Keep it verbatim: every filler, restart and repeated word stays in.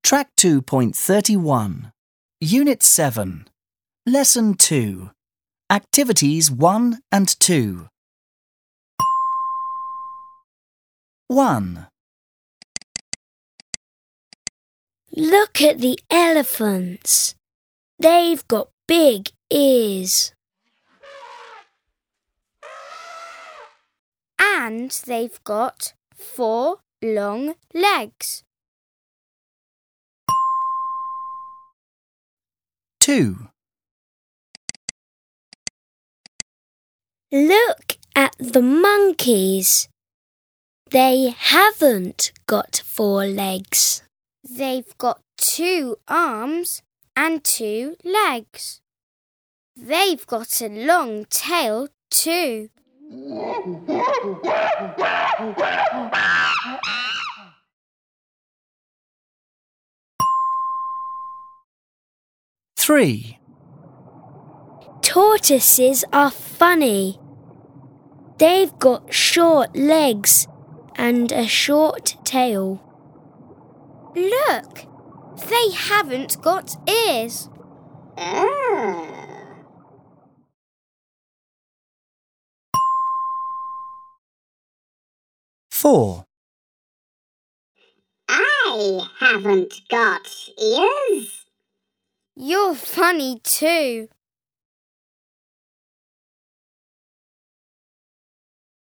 Track two point thirty-one. Unit seven. Lesson two. Activities one and two. one. Look at the elephants. They've got big ears. And they've got four long legs. two. Look at the monkeys. They haven't got four legs. They've got two arms and two legs. They've got a long tail too. three. Tortoises are funny. They've got short legs and a short tail. Look, they haven't got ears. four. I haven't got ears. You're funny too.